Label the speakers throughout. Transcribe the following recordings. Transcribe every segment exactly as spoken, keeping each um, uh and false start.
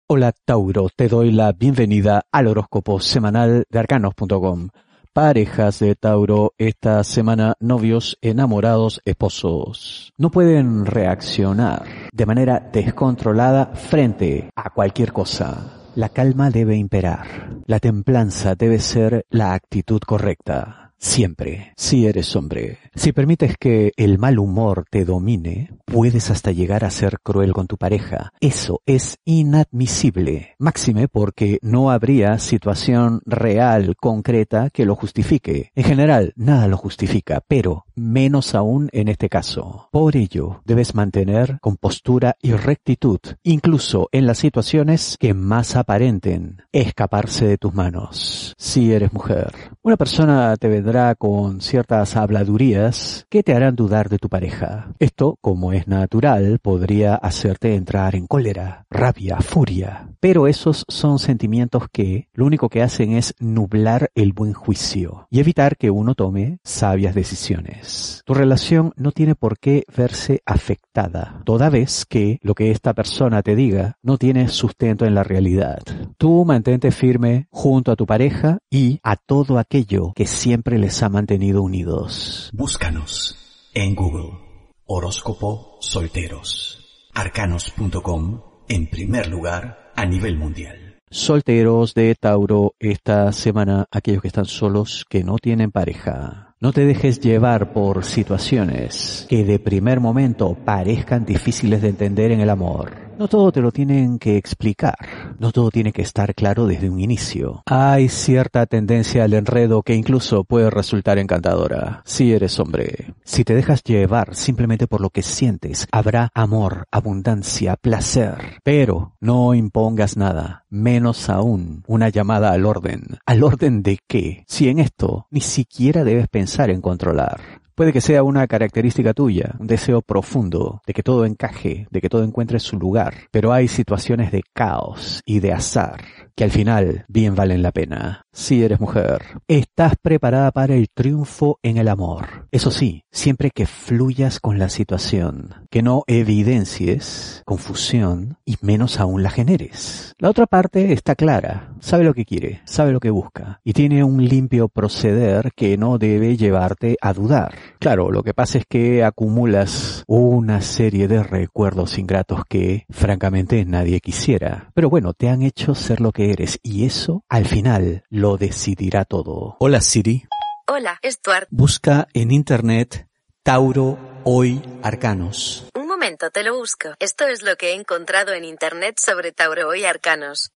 Speaker 1: Hola Tauro, te doy la bienvenida al horóscopo semanal de arcanos punto com. Parejas de Tauro, esta semana novios, enamorados, esposos. No pueden reaccionar de manera descontrolada frente a cualquier cosa. La calma debe imperar. La templanza debe ser la actitud correcta. Siempre, si eres hombre, si permites que el mal humor te domine, puedes hasta llegar a ser cruel con tu pareja. Eso es inadmisible, máxime porque no habría situación real, concreta, que lo justifique. En general, nada lo justifica, pero menos aún en este caso. Por ello, debes mantener compostura y rectitud, incluso en las situaciones que más aparenten escaparse de tus manos. Si eres mujer, una persona te vendrá con ciertas habladurías que te harán dudar de tu pareja. Esto, como es natural, podría hacerte entrar en cólera, rabia, furia. Pero esos son sentimientos que lo único que hacen es nublar el buen juicio y evitar que uno tome sabias decisiones. Tu relación no tiene por qué verse afectada, toda vez que lo que esta persona te diga no tiene sustento en la realidad. Tú mantente firme junto a tu pareja y a todo aquello que siempre les ha mantenido unidos.
Speaker 2: Búscanos en Google. Horóscopo Solteros. arcanos punto com en primer lugar a nivel mundial.
Speaker 1: Solteros de Tauro, esta semana aquellos que están solos, que no tienen pareja. No te dejes llevar por situaciones que de primer momento parezcan difíciles de entender en el amor. No todo te lo tienen que explicar, no todo tiene que estar claro desde un inicio. Hay cierta tendencia al enredo que incluso puede resultar encantadora, si eres hombre. Si te dejas llevar simplemente por lo que sientes, habrá amor, abundancia, placer. Pero no impongas nada, menos aún una llamada al orden. ¿Al orden de qué? Si en esto ni siquiera debes pensar en controlar. Puede que sea una característica tuya, un deseo profundo de que todo encaje, de que todo encuentre su lugar. Pero hay situaciones de caos y de azar que al final bien valen la pena. Si eres mujer, estás preparada para el triunfo en el amor. Eso sí, siempre que fluyas con la situación, que no evidencies confusión y menos aún la generes. La otra parte está clara, sabe lo que quiere, sabe lo que busca y tiene un limpio proceder que no debe llevarte a dudar. Claro, lo que pasa es que acumulas una serie de recuerdos ingratos que, francamente, nadie quisiera. Pero bueno, te han hecho ser lo que eres y eso, al final, lo decidirá todo. Hola Siri.
Speaker 3: Hola, Stuart.
Speaker 1: Busca en internet Tauro Hoy Arcanos.
Speaker 3: Un momento, te lo busco. Esto es lo que he encontrado en internet sobre Tauro Hoy Arcanos.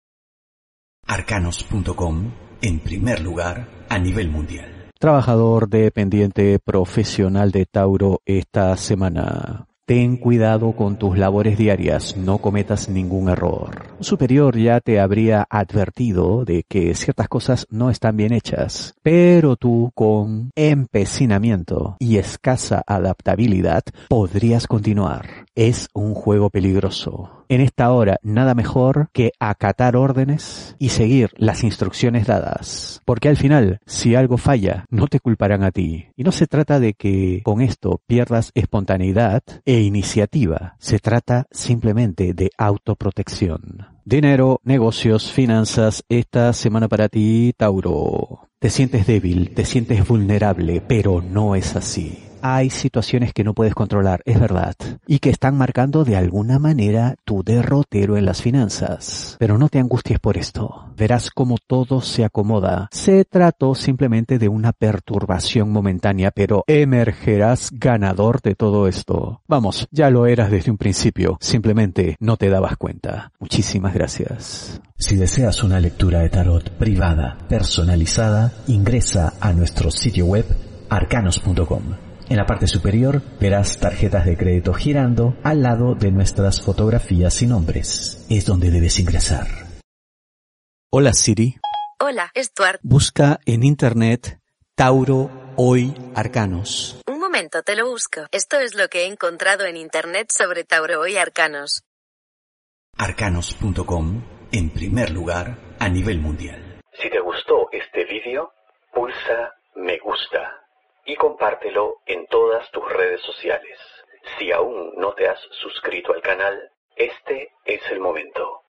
Speaker 2: arcanos punto com en primer lugar a nivel mundial.
Speaker 1: Trabajador dependiente profesional de Tauro esta semana. Ten cuidado con tus labores diarias, no cometas ningún error. Un superior ya te habría advertido de que ciertas cosas no están bien hechas, pero tú con empecinamiento y escasa adaptabilidad podrías continuar. Es un juego peligroso. En esta hora, nada mejor que acatar órdenes y seguir las instrucciones dadas. Porque al final, si algo falla, no te culparán a ti. Y no se trata de que con esto pierdas espontaneidad e iniciativa. Se trata simplemente de autoprotección. Dinero, negocios, finanzas, esta semana para ti, Tauro. Te sientes débil, te sientes vulnerable, pero no es así. Hay situaciones que no puedes controlar, es verdad, y que están marcando de alguna manera tu derrotero en las finanzas. Pero no te angusties por esto. Verás cómo todo se acomoda. Se trató simplemente de una perturbación momentánea, pero emergerás ganador de todo esto. Vamos, ya lo eras desde un principio, simplemente no te dabas cuenta. Muchísimas gracias.
Speaker 2: Si deseas una lectura de tarot privada, personalizada, ingresa a nuestro sitio web arcanos punto com. En la parte superior verás tarjetas de crédito girando al lado de nuestras fotografías y nombres. Es donde debes ingresar.
Speaker 1: Hola Siri.
Speaker 3: Hola, Stuart.
Speaker 1: Busca en internet Tauro Hoy Arcanos.
Speaker 3: Un momento, te lo busco. Esto es lo que he encontrado en internet sobre Tauro Hoy Arcanos.
Speaker 2: arcanos punto com en primer lugar a nivel mundial. Si te gustó este vídeo, pulsa me gusta y compártelo en todas tus redes sociales. Si aún no te has suscrito al canal, este es el momento.